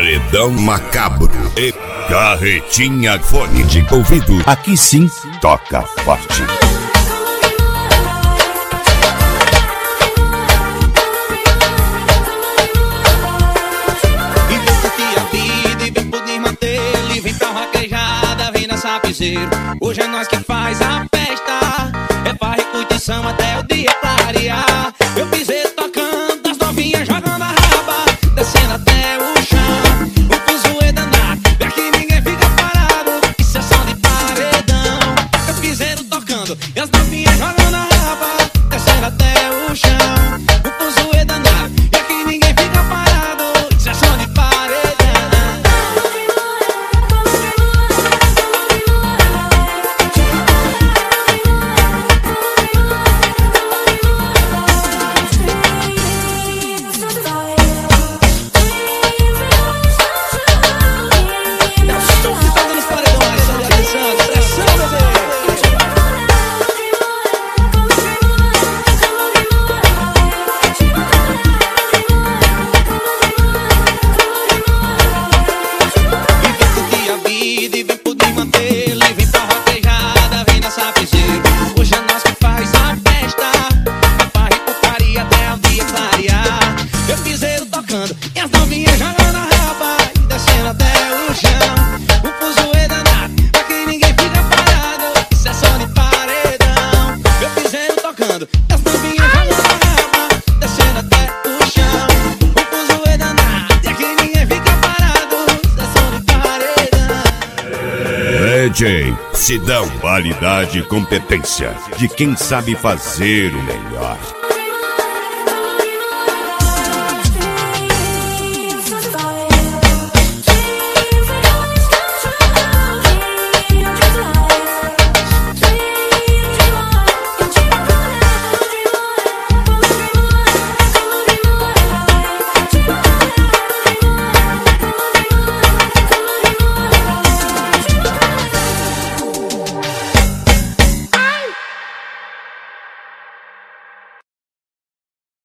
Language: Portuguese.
Paredão Macabro e Carretinha Fone de Ouvido. Aqui sim toca forte. E vem curtir a vida e vem poder manter. Ele vem pra vaquejada, vem dançar piseiro. Hoje é nós que faz a festa. É farra e curtição até o dia clarear. Eu piseiro tocando, as novinhas jogando a raba, descendo até o chão. O fuzuê danado, e aqui ninguém fica parado. Isso é som de paredão. Eu piseiro tocando, e as novinhas jogando a raba, descendo até o chão. O fuzuê danado, e aqui ninguém fica parado. Isso é som de paredão. E as novinhas jogando a raba e descendo até o chão. O fuzuê danado, aqui ninguém fica parado. Isso é som de paredão. Meu piseiro tocando, e as novinhas jogando a raba, descendo até o chão. O fuzuê danado, e aqui ninguém fica parado. Isso é som de paredão. DJ Sidão, qualidade e competência de quem sabe fazer o melhor.